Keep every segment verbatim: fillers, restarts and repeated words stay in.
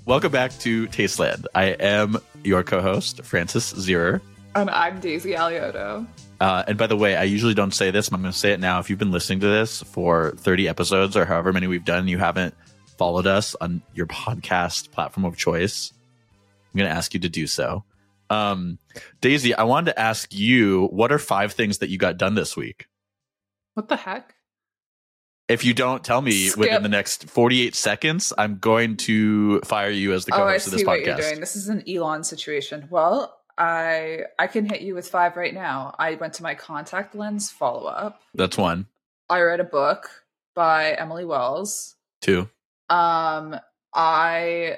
Welcome back to Tasteland. I am your co-host, Francis Zirer. And I'm Daisy Alioto. Uh, and by the way, I usually don't say this, but I'm going to say it now. If you've been listening to this for thirty episodes or however many we've done, you haven't followed us on your podcast platform of choice, I'm going to ask you to do so. Um, Daisy, I wanted to ask you, what are five things that you got done this week? What the heck? If you don't tell me Skip. within the next forty-eight seconds, I'm going to fire you as the co-host oh, I of this see podcast. What you're doing. This is an Elon situation. Well, I I can hit you with five right now. I went to my contact lens follow-up. That's one. I read a book by Emily Wells. Two. Um, I...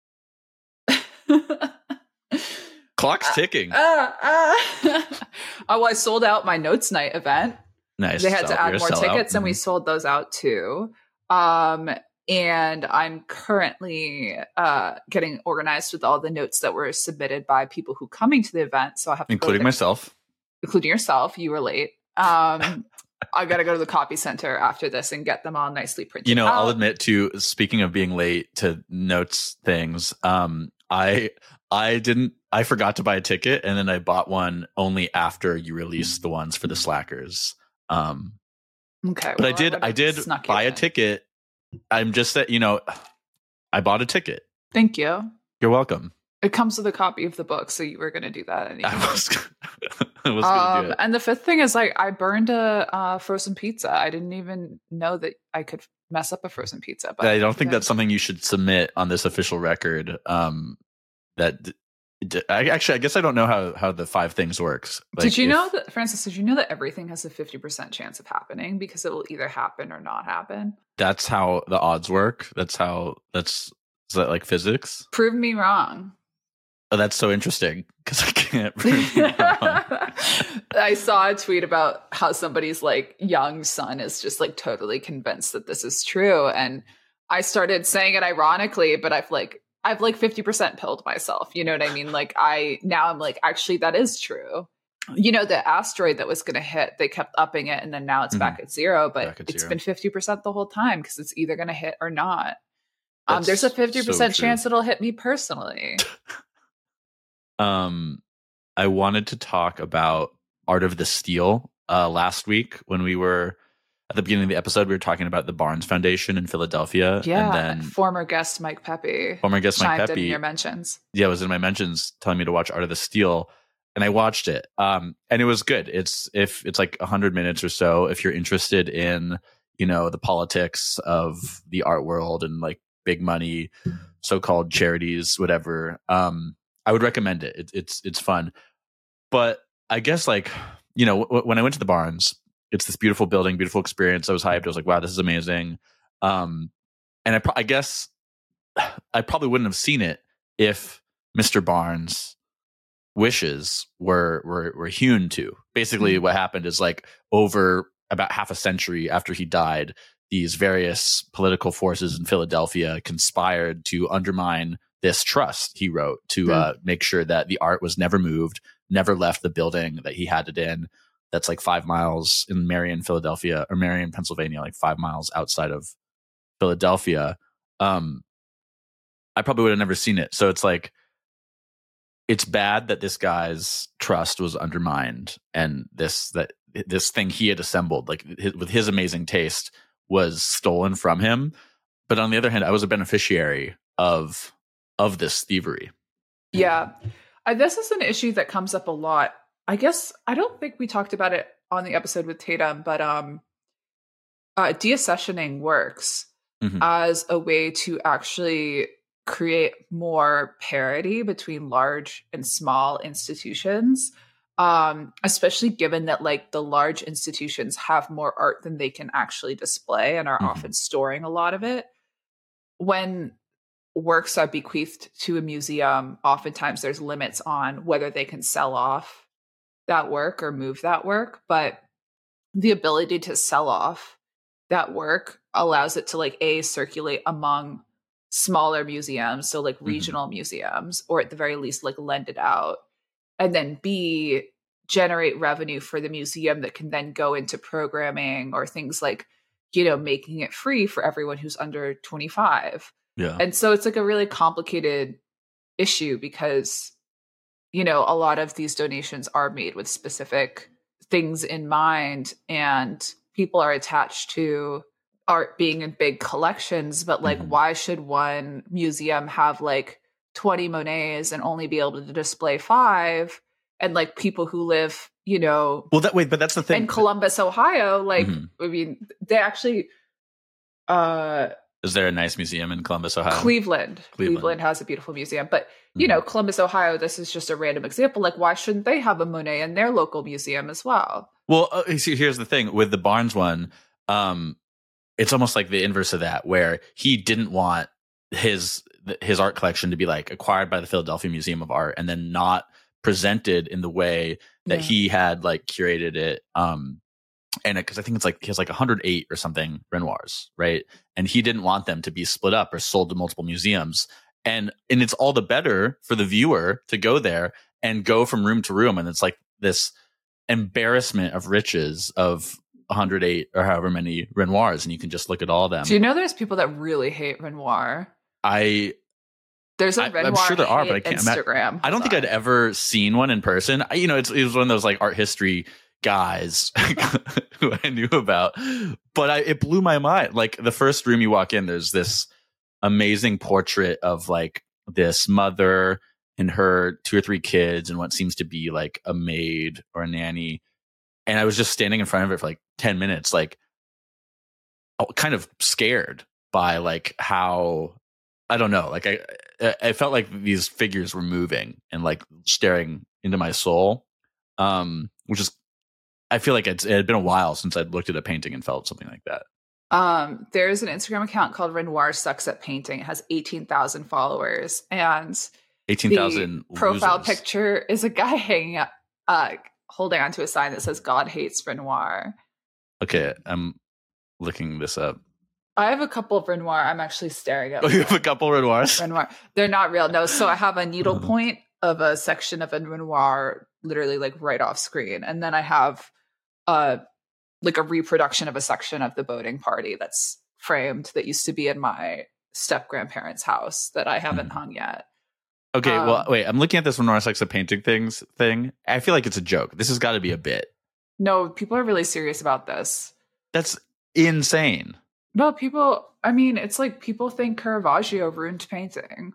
Clock's ticking. Uh, uh, oh, well, I sold out my Notes Night event. Nice. They had Sell- to add more tickets, out. and Mm-hmm. we sold those out too. Um, and I'm currently uh, getting organized with all the notes that were submitted by people who coming to the event. So I have to Including go to the, myself. including yourself. You were late. Um, I got to go to the copy center after this and get them all nicely printed. You know, out. I'll admit to, speaking of being late to notes things, um, I I didn't I forgot to buy a ticket, and then I bought one only after you released the ones for the Slackers. Um, okay, but well, I did I, would've did snuck buy it a in. ticket. I'm just that, you know, I bought a ticket. Thank you. You're welcome. It comes with a copy of the book, so you were going to do that anyway. I was I was Um, gonna do it. and the fifth thing is, like, I burned a uh, frozen pizza. I didn't even know that I could mess up a frozen pizza. But I don't think okay. that's something you should submit on this official record. Um, that d- I actually I guess I don't know how how the five things works. Like, did you if- know that, Francis? Did you know that everything has a fifty percent chance of happening because it will either happen or not happen? that's how the odds work? That's how that's is that like physics? Prove me wrong. Oh, that's so interesting because I can't prove you wrong. I saw a tweet about how somebody's like young son is just like totally convinced that this is true, and I started saying it ironically, but I've like I've like fifty percent pilled myself. You know what I mean? Like I now I'm like, actually that is true. You know, the asteroid that was going to hit, they kept upping it, and then now it's Mhm. back at zero. But Back at it's zero. been fifty percent the whole time because it's either going to hit or not. Um, That's there's a fifty percent so true. chance it'll hit me personally. Um, I wanted to talk about Art of the Steal. Uh, last week when we were at the beginning of the episode, we were talking about the Barnes Foundation in Philadelphia. Yeah, and then former guest Mike Pepe. former guest Mike chimed in Pepe, your mentions. yeah, it was in my mentions telling me to watch Art of the Steal, and I watched it. Um, and it was good. It's if it's like a hundred minutes or so. If you're interested in, you know, the politics of the art world and like big money, so-called charities, whatever, um, I would recommend it. it. It's it's fun, but I guess like you know w- when I went to the Barnes, it's this beautiful building, beautiful experience. I was hyped. I was like, wow, this is amazing. Um, and I, pro- I guess I probably wouldn't have seen it if Mister Barnes' wishes were were were hewn to. Basically, what happened is like over about half a century after he died, these various political forces in Philadelphia conspired to undermine this trust he wrote to Hmm. uh, make sure that the art was never moved, never left the building that he had it in. That's like five miles in Marion, Philadelphia, or Marion, Pennsylvania, like five miles outside of Philadelphia. Um, I probably would have never seen it. So it's like, it's bad that this guy's trust was undermined, and this that this thing he had assembled, like his, with his amazing taste, was stolen from him. But on the other hand, I was a beneficiary of of this thievery. Yeah. Uh, this is an issue that comes up a lot. I guess I don't think we talked about it on the episode with Tatum, but um, uh, deaccessioning works Mhm. as a way to actually create more parity between large and small institutions, um, especially given that like the large institutions have more art than they can actually display and are Mhm. often storing a lot of it. When works are bequeathed to a museum, oftentimes there's limits on whether they can sell off that work or move that work, but the ability to sell off that work allows it to like a circulate among smaller museums, so like Mhm. regional museums, or at the very least like lend it out, and then b generate revenue for the museum that can then go into programming or things like, you know, making it free for everyone who's under twenty-five. Yeah. And so it's like a really complicated issue because, you know, a lot of these donations are made with specific things in mind, and people are attached to art being in big collections. But like, mm-hmm. why should one museum have like twenty Monets and only be able to display five? And like people who live, you know, well, that wait, but that's the thing in Columbus, Ohio, like, mm-hmm. I mean, they actually, uh, is there a nice museum in Columbus, Ohio? Cleveland. Cleveland, Cleveland has a beautiful museum, but you mm-hmm. know, Columbus, Ohio, this is just a random example. Like, why shouldn't they have a Monet in their local museum as well? Well, uh, see, here's the thing with the Barnes one. Um, it's almost like the inverse of that, where he didn't want his his art collection to be like acquired by the Philadelphia Museum of Art and then not presented in the way that yeah. he had like curated it. Um, and because I think it's like he has like one hundred eight or something Renoirs, right? And he didn't want them to be split up or sold to multiple museums. And and it's all the better for the viewer to go there and go from room to room. And it's like this embarrassment of riches of one hundred eight or however many Renoirs, and you can just look at all of them. Do you know there's people that really hate Renoir? I there's a I, Renoir I'm sure there are, but I can't Instagram. I don't think I'd ever seen one in person. I, you know, it's it was one of those like art history guys who I knew about, but I, it blew my mind. Like the first room you walk in, there's this amazing portrait of like this mother and her two or three kids and what seems to be like a maid or a nanny. And I was just standing in front of it for like ten minutes, like kind of scared by like how, I don't know, like I, I felt like these figures were moving and like staring into my soul. Um, which is, I feel like it's, it had been a while since I'd looked at a painting and felt something like that. Um, there's an Instagram account called Renoir Sucks at Painting. It has eighteen thousand followers, and eighteen thousand profile losers. Picture is a guy hanging up, uh, holding onto a sign that says "God hates Renoir." Okay, I'm looking this up. I have a couple of Renoir. I'm actually staring at. Oh, you have a couple of Renoirs? Renoir. They're not real. No. So I have a needlepoint of a section of a Renoir, literally like right off screen, and then I have uh like a reproduction of a section of the boating party that's framed that used to be in my step grandparents' house that I haven't mm. hung yet. Okay, um, well, wait. I'm looking at this Renoir Sucks at Painting things thing. I feel like it's a joke. This has got to be a bit. No, people are really serious about this. That's insane. No, people, I mean, it's like people think Caravaggio ruined painting.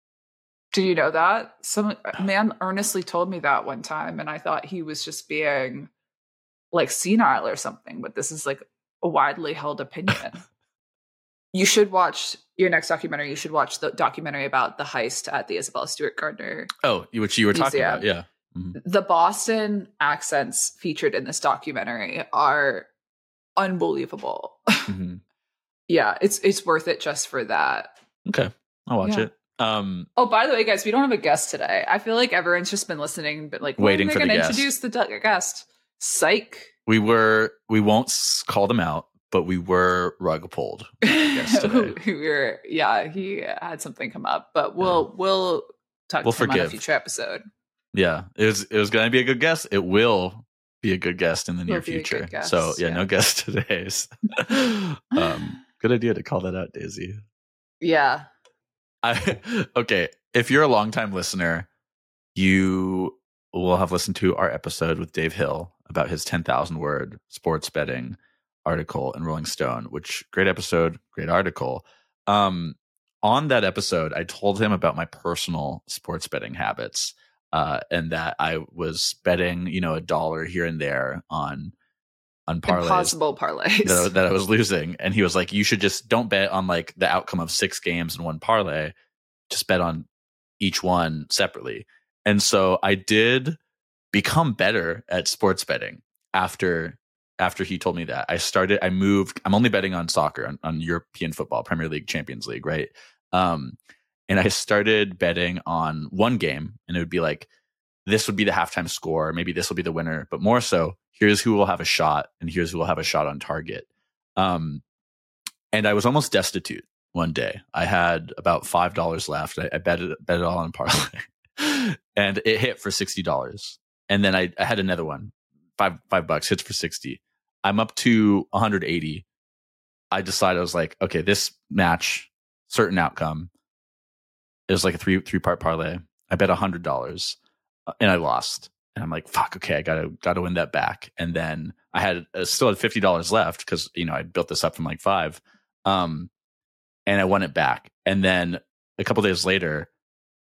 Did you know that? Some man earnestly told me that one time, and I thought he was just being like senile or something, but this is like a widely held opinion. You should watch your next documentary. You should watch the documentary about the heist at the Isabella Stewart Gardner. Oh, which you were talking Museum. About, yeah. Mm-hmm. The Boston accents featured in this documentary are unbelievable. Mm-hmm. Yeah, it's it's worth it just for that. Okay, I'll watch yeah. it. Um, oh, by the way, guys, we don't have a guest today. I feel like everyone's just been listening, but like waiting for the guest. Introduce the du- guest. Psych. We were. We won't call them out, but we were rug pulled. we were. Yeah, he had something come up, but we'll yeah. we'll talk we'll to him forgive. on a future episode. Yeah, it was. It was going to be a good guest. It will be a good guest in the near future. Guest, so yeah, yeah, no guest today. um, good idea to call that out, Daisy. Yeah. I okay. If you're a longtime listener, you will have listened to our episode with Dave Hill about his ten thousand word sports betting article in Rolling Stone, which great episode, great article. Um, on that episode, I told him about my personal sports betting habits, uh, and that I was betting, you know, a dollar here and there on on parlays, impossible parlays that, that I was losing. And he was like, you should just don't bet on like the outcome of six games in one parlay. Just bet on each one separately. And so I did become better at sports betting after after he told me that. I started, I moved, I'm only betting on soccer, on, on European football, Premier League, Champions League, right? Um, and I started betting on one game, and it would be like, this would be the halftime score, maybe this will be the winner, but more so, here's who will have a shot, and here's who will have a shot on target. Um, and I was almost destitute one day. I had about five dollars left. I, I bet it, bet it all on parlay, and it hit for sixty dollars. And then I, I had another one, five five bucks, hits for sixty. I'm up to one hundred eighty. I decided, I was like, okay, this match certain outcome. It was like a three three part parlay. I bet a hundred dollars and I lost. And I'm like, fuck, okay, I gotta gotta win that back. And then I had uh, still had fifty dollars left because you know I built this up from like five, um, and I won it back. And then a couple days later,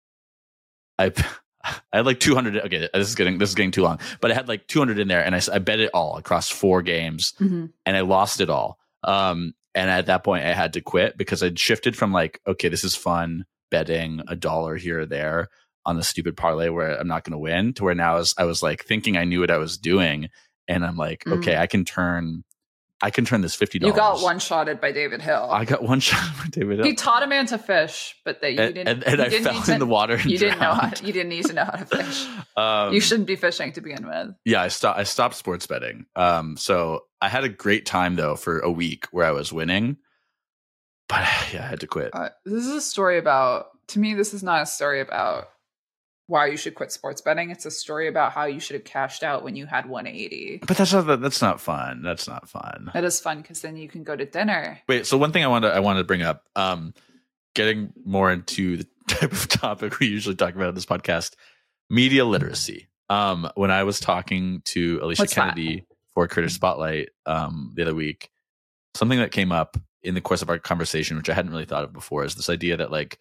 I I had like two hundred. Okay, this is getting this is getting too long, but I had like two hundred in there, and I, I bet it all across four games, mm-hmm. and I lost it all. Um, and at that point, I had to quit because I'd shifted from like, okay, this is fun betting a dollar here or there on the stupid parlay where I'm not going to win, to where now I was, I was like thinking I knew what I was doing, and I'm like, mm-hmm. okay, I can turn. I can turn this fifty dollars. You got one-shotted by David Hill. I got one-shotted by David Hill. He taught a man to fish, but that you and, didn't. And, and you I didn't fell to, in the water and You didn't know how. drowned. To, you didn't need to know how to fish. um, you shouldn't be fishing to begin with. Yeah, I stopped. I stopped sports betting. Um, so I had a great time though for a week where I was winning, but yeah, I had to quit. Uh, this is a story about. To me, this is not a story about why you should quit sports betting. It's a story about how you should have cashed out when you had one eighty. But that's not that's not fun. That's not fun. That is fun because then you can go to dinner. Wait, so one thing I wanted I wanted to bring up, um, getting more into the type of topic we usually talk about in this podcast, media literacy. Um, when I was talking to Alicia What's Kennedy that? for Creator Spotlight um, the other week, something that came up in the course of our conversation, which I hadn't really thought of before, is this idea that like,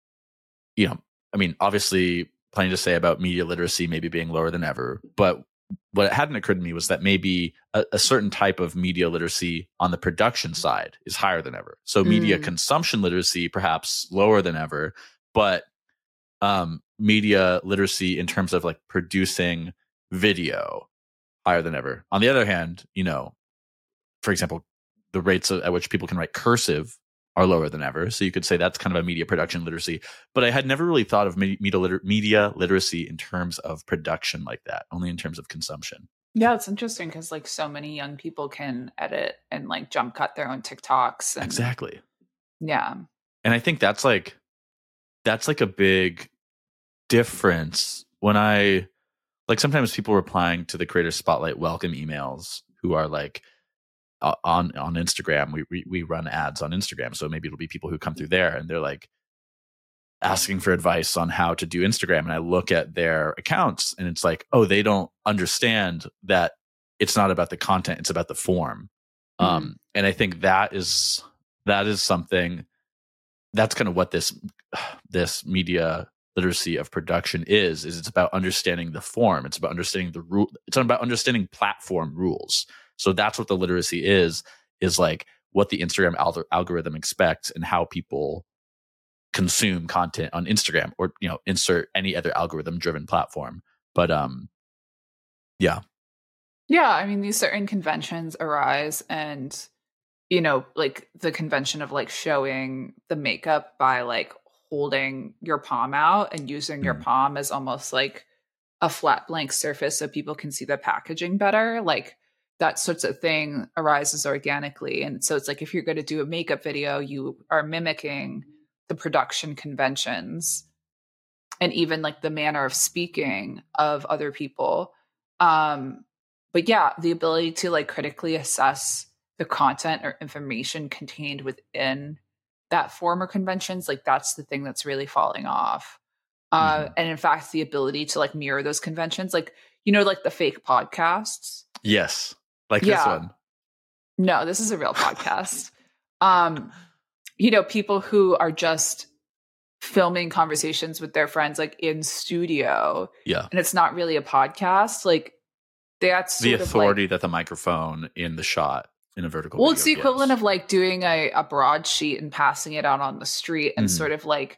you know, I mean, obviously plenty to say about media literacy maybe being lower than ever, but what hadn't occurred to me was that maybe a, a certain type of media literacy on the production side is higher than ever. So media mm. consumption literacy perhaps lower than ever, but um, media literacy in terms of like producing video higher than ever. On the other hand, you know, for example, the rates at which people can write cursive are lower than ever. So you could say that's kind of a media production literacy. But I had never really thought of media, liter- media literacy in terms of production like that, only in terms of consumption. Yeah, it's interesting because like so many young people can edit and like jump cut their own TikToks. And, exactly. Yeah. And I think that's like, that's like a big difference when I, like sometimes people replying to the Creator Spotlight welcome emails who are like, on on Instagram, we, we we run ads on Instagram, so maybe it'll be people who come through there and they're like asking for advice on how to do Instagram, and I look at their accounts and it's like, oh, they don't understand that it's not about the content, it's about the form. Mm-hmm. Um, and I think that is that is something that's kind of what this this media literacy of production is is it's about understanding the form, it's about understanding the rule, it's about understanding platform rules. So that's what the literacy is, is like what the Instagram al- algorithm expects and how people consume content on Instagram, or, you know, insert any other algorithm driven platform. But um, yeah. Yeah. I mean, these certain conventions arise and, you know, like the convention of like showing the makeup by like holding your palm out and using mm. your palm as almost like a flat blank surface so people can see the packaging better. Like, that sorts of thing arises organically. And so it's like, if you're going to do a makeup video, you are mimicking the production conventions and even like the manner of speaking of other people. Um, but yeah, the ability to like critically assess the content or information contained within that form or conventions, like that's the thing that's really falling off. Uh, mm-hmm. And in fact, the ability to like mirror those conventions, like, you know, like the fake podcasts. Yes. Like yeah. this one. No, this is a real podcast. um, you know, people who are just filming conversations with their friends, like in studio. Yeah. And it's not really a podcast. Like that's the authority like, that the microphone in the shot in a vertical. Well, it's the equivalent gives. of like doing a, a broadsheet and passing it out on the street and mm-hmm. sort of like,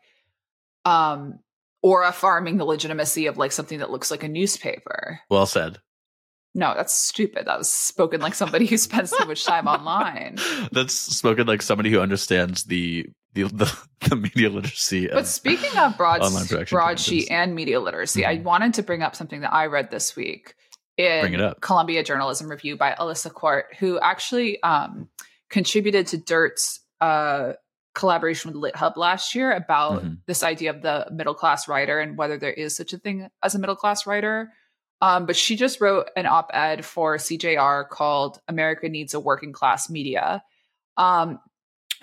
um, or affirming the legitimacy of like something that looks like a newspaper. Well said. No, that's stupid. That was spoken like somebody who spends so much time online. That's spoken like somebody who understands the the the, the media literacy. But speaking of broad, broadsheet and media literacy, mm-hmm. I wanted to bring up something that I read this week in bring it up. Columbia Journalism Review by Alyssa Quart, who actually um, contributed to Dirt's uh, collaboration with LitHub last year about mm-hmm. this idea of the middle class writer and whether there is such a thing as a middle class writer. Um, but she just wrote an op-ed for C J R called America Needs a Working Class Media. Um,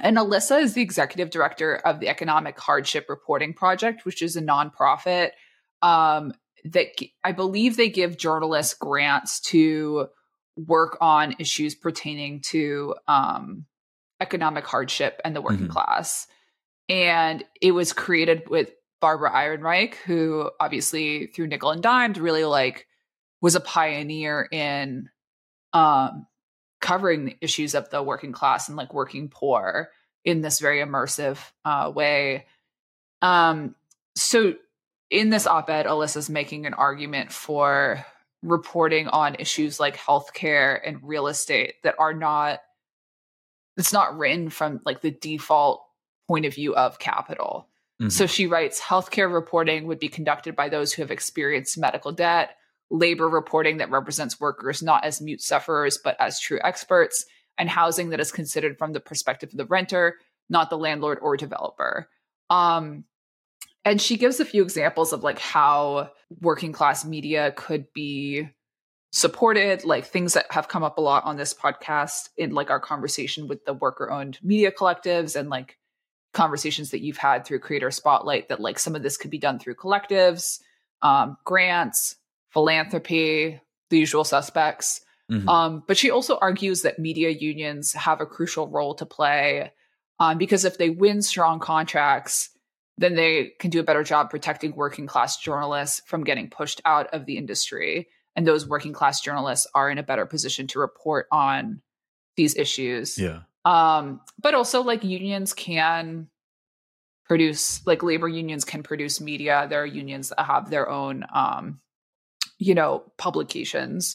And Alyssa is the executive director of the Economic Hardship Reporting Project, which is a nonprofit um, that I believe they give journalists grants to work on issues pertaining to um, economic hardship and the working Mm-hmm. class. And it was created with Barbara Ehrenreich, who obviously through Nickel and Dimed really like was a pioneer in um, covering the issues of the working class and like working poor in this very immersive uh, way. Um, so in this op-ed, Alyssa's making an argument for reporting on issues like healthcare and real estate that are not, it's not written from like the default point of view of capital. Mm-hmm. So she writes, healthcare reporting would be conducted by those who have experienced medical debt, labor reporting that represents workers not as mute sufferers, but as true experts, and housing that is considered from the perspective of the renter, not the landlord or developer. Um, and she gives a few examples of like how working class media could be supported, like things that have come up a lot on this podcast in like our conversation with the worker owned media collectives and like conversations that you've had through Creator Spotlight, that like some of this could be done through collectives, um, grants, philanthropy, the usual suspects. Mm-hmm. Um, but she also argues that media unions have a crucial role to play um, because if they win strong contracts, then they can do a better job protecting working class journalists from getting pushed out of the industry. And those working class journalists are in a better position to report on these issues. Yeah. Um, but also like unions can produce, like labor unions can produce media. There are unions that have their own, um, you know, publications.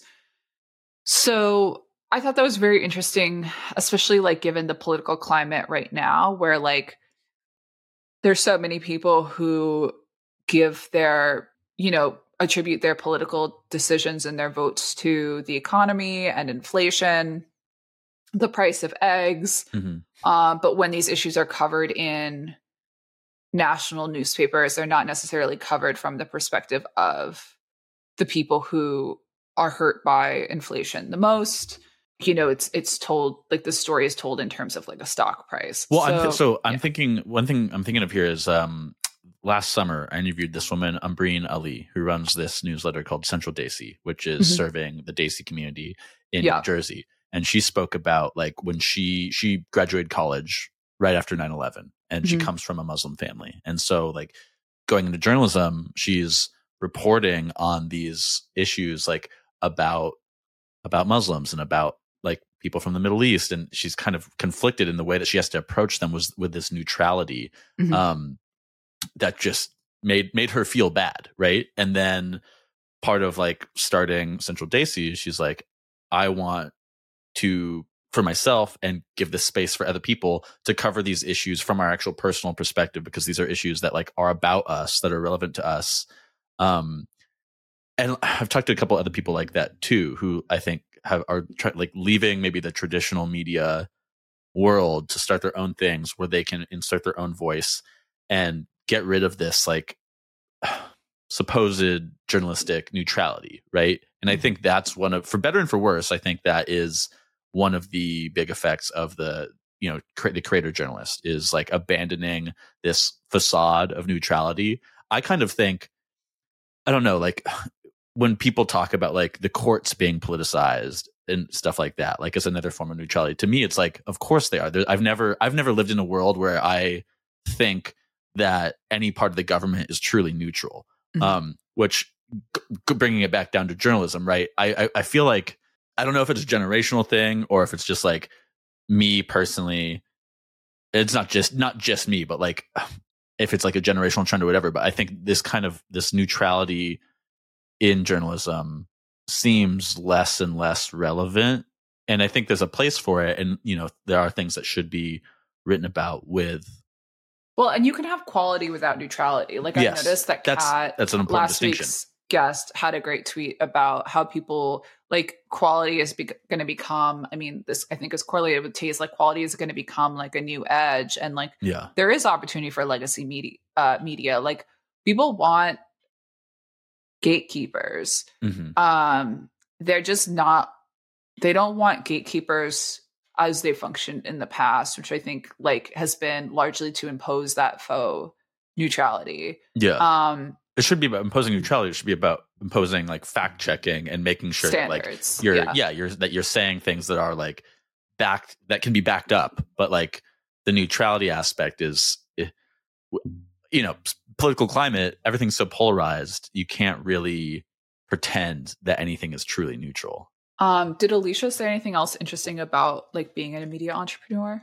So I thought that was very interesting, especially like given the political climate right now, where like there's so many people who give their, you know, attribute their political decisions and their votes to the economy and inflation, the price of eggs. Mm-hmm. Um, but when these issues are covered in national newspapers, they're not necessarily covered from the perspective of the people who are hurt by inflation the most. You know, it's it's told, like the story is told in terms of like a stock price. Well, so, I'm th- so I'm yeah. thinking, one thing I'm thinking of here is um, last summer I interviewed this woman, Umbreen Ali, who runs this newsletter called Central Desi, which is mm-hmm. serving the Desi community in yeah. New Jersey. And she spoke about like when she she graduated college right after nine eleven, and mm-hmm. she comes from a Muslim family. And so like going into journalism, she's reporting on these issues like about about Muslims and about like people from the Middle East. And she's kind of conflicted in the way that she has to approach them was with this neutrality mm-hmm. um, that just made made her feel bad. Right. And then part of like starting Central Desi, she's like, I want to, for myself, and give this space for other people to cover these issues from our actual personal perspective, because these are issues that like are about us, that are relevant to us. Um, and I've talked to a couple other people like that too, who I think have are try, like leaving maybe the traditional media world to start their own things where they can insert their own voice and get rid of this like supposed journalistic neutrality, right? And I think that's one of, for better and for worse, I think that is one of the big effects of the, you know, cre- the creator journalist is like abandoning this facade of neutrality. I kind of think, I don't know, like when people talk about like the courts being politicized and stuff like that, like as another form of neutrality, to me, it's like, of course they are. There, I've never, I've never lived in a world where I think that any part of the government is truly neutral. Mm-hmm. Um, which g- bringing it back down to journalism, right? I, I, I feel like, I don't know if it's a generational thing or if it's just like me personally. It's not just not just me, but like if it's like a generational trend or whatever. But I think this kind of this neutrality in journalism seems less and less relevant. And I think there's a place for it. And, you know, there are things that should be written about with. Well, and you can have quality without neutrality. Like yes, I noticed that that's, Kat, that's an important last distinction. Week's guest had a great tweet about how people like quality is be- going to become, I mean, this I think is correlated with taste, like quality is going to become like a new edge. And like, yeah, there is opportunity for legacy media, uh, media. Like people want gatekeepers. Mm-hmm. Um, they're just not, they don't want gatekeepers as they functioned in the past, which I think like has been largely to impose that faux neutrality. Yeah. Um, it should be about imposing neutrality. It should be about imposing like fact checking and making sure standards. that like you're yeah. yeah, you're that you're saying things that are like backed that can be backed up, but like the neutrality aspect is, you know, political climate, everything's so polarized, you can't really pretend that anything is truly neutral. Um, did Alicia say anything else interesting about like being a media entrepreneur?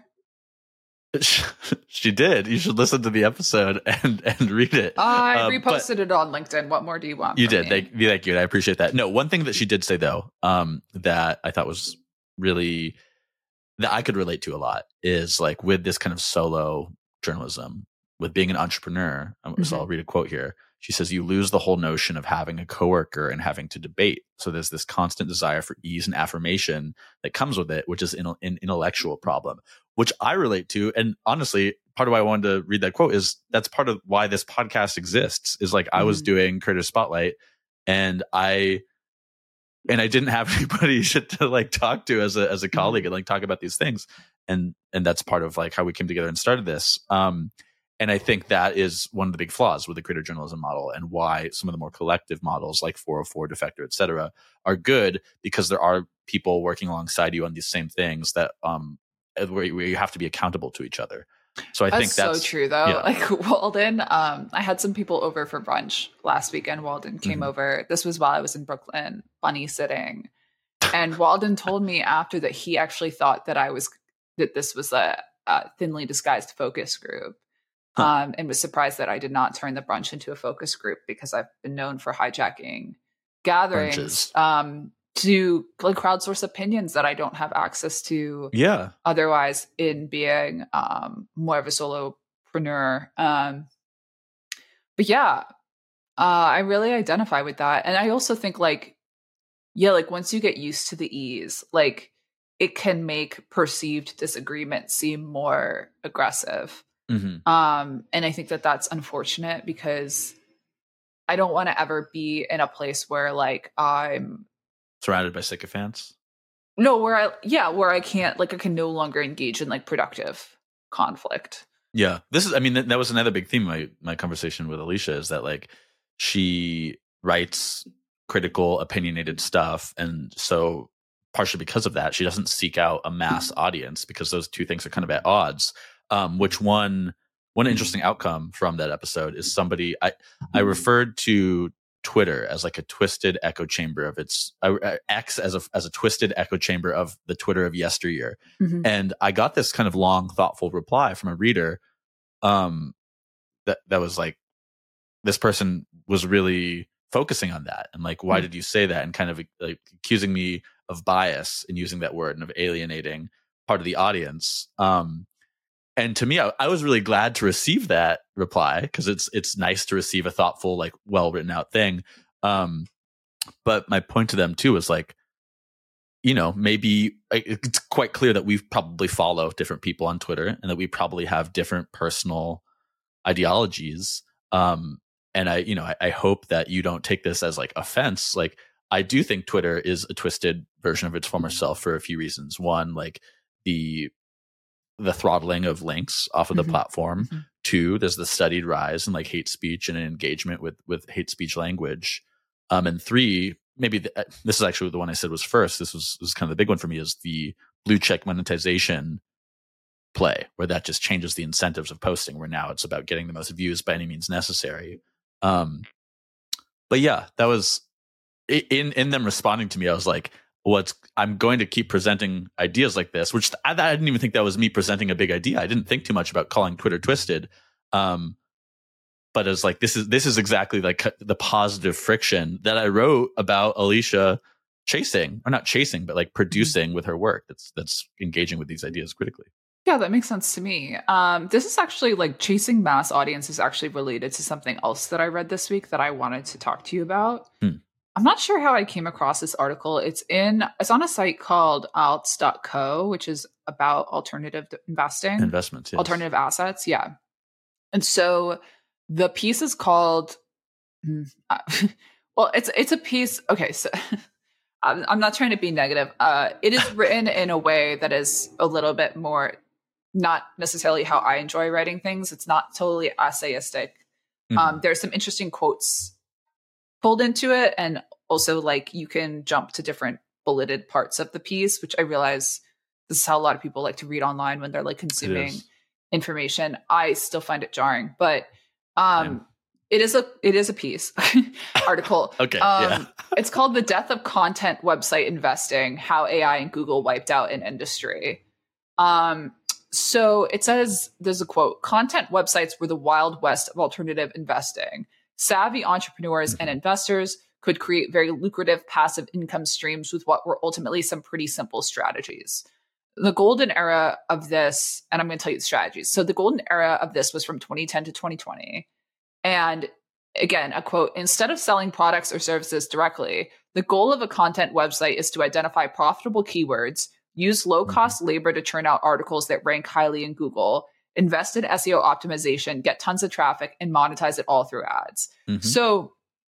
She did. You should listen to the episode and and read it. I uh, reposted it on LinkedIn. What more do you want? You did. Me? Thank, thank you. I appreciate that. No, one thing that she did say though, um, that I thought was really that I could relate to a lot is like with this kind of solo journalism, with being an entrepreneur. So mm-hmm. I'll read a quote here. She says, you lose the whole notion of having a coworker and having to debate. So there's this constant desire for ease and affirmation that comes with it, which is an, an intellectual problem, which I relate to. And honestly, part of why I wanted to read that quote is that's part of why this podcast exists is like mm-hmm. I was doing Creator Spotlight and I, and I didn't have anybody to like talk to as a, as a colleague and like talk about these things. And, and that's part of like how we came together and started this. Um, And I think that is one of the big flaws with the creator journalism model and why some of the more collective models like four oh four, Defector, et cetera, are good because there are people working alongside you on these same things that um, where, where you have to be accountable to each other. So I that's think that's so true, though. Yeah. Like Walden, um, I had some people over for brunch last weekend. Walden came mm-hmm. over. This was while I was in Brooklyn, bunny sitting. And Walden told me after that he actually thought that I was that this was a, a thinly disguised focus group. Huh. Um, and was surprised that I did not turn the brunch into a focus group because I've been known for hijacking gatherings um, to like crowdsource opinions that I don't have access to. Yeah. Otherwise, in being um, more of a solopreneur. Um, but yeah, uh, I really identify with that, and I also think like, yeah, like once you get used to the ease, like it can make perceived disagreement seem more aggressive. Mm-hmm. Um, and I think that that's unfortunate because I don't want to ever be in a place where like I'm surrounded by sycophants. No, where I, yeah, where I can't, like I can no longer engage in like productive conflict. Yeah. This is, I mean, that, that was another big theme of my, my conversation with Alicia is that like she writes critical, opinionated stuff. And so partially because of that, she doesn't seek out a mass audience because those two things are kind of at odds. Um, which one one interesting outcome from that episode is somebody I I referred to Twitter as like a twisted echo chamber of its uh, X as a as a twisted echo chamber of the Twitter of yesteryear, mm-hmm. and I got this kind of long, thoughtful reply from a reader, um, that that was like this person was really focusing on that and like why mm-hmm. did you say that and kind of like accusing me of bias and using that word and of alienating part of the audience. Um, And to me, I, I was really glad to receive that reply because it's it's nice to receive a thoughtful, like well written out thing. Um, but my point to them too was like, you know, maybe it's quite clear that we probably follow different people on Twitter and that we probably have different personal ideologies. Um, and I, you know, I, I hope that you don't take this as like offense. Like I do think Twitter is a twisted version of its former self for a few reasons. One, like the the throttling of links off of the mm-hmm. platform. Mm-hmm. Two, there's the studied rise in like hate speech and engagement with, with hate speech language. Um, and three, maybe the, this is actually the one I said was first. This was, this was kind of the big one for me is the blue check monetization play where that just changes the incentives of posting where now it's about getting the most views by any means necessary. Um, but yeah, that was in, in them responding to me. I was like, what's I'm going to keep presenting ideas like this, which I, I didn't even think that was me presenting a big idea. I didn't think too much about calling Twitter twisted. Um, but it's like, this is, this is exactly like the positive friction that I wrote about Alicia chasing or not chasing, but like producing mm-hmm. with her work. That's, that's engaging with these ideas critically. Yeah, that makes sense to me. Um, this is actually like chasing mass audience is actually related to something else that I read this week that I wanted to talk to you about. Hmm. I'm not sure how I came across this article. It's in it's on a site called alts dot co, which is about alternative investing. Investments, yes. Alternative assets, yeah. And so the piece is called well, it's it's a piece, okay, so I'm, I'm not trying to be negative. Uh, it is written in a way that is a little bit more, not necessarily how I enjoy writing things. It's not totally essayistic. Mm-hmm. Um, there's some interesting quotes pulled into it, and also like you can jump to different bulleted parts of the piece, which I realize this is how a lot of people like to read online when they're like consuming information. I still find it jarring, but um, it is a it is a piece article. Okay, um, yeah. It's called "The Death of Content Website Investing: How A I and Google Wiped Out an Industry." Um, so it says, there's a quote: "Content websites were the wild west of alternative investing. Savvy entrepreneurs and investors could create very lucrative passive income streams with what were ultimately some pretty simple strategies. The golden era of this," and I'm going to tell you the strategies. So the golden era of this was from twenty ten to twenty twenty. And again, a quote: "Instead of selling products or services directly, the goal of a content website is to identify profitable keywords, use low-cost labor to churn out articles that rank highly in Google, invest in S E O optimization, get tons of traffic, and monetize it all through ads." Mm-hmm. So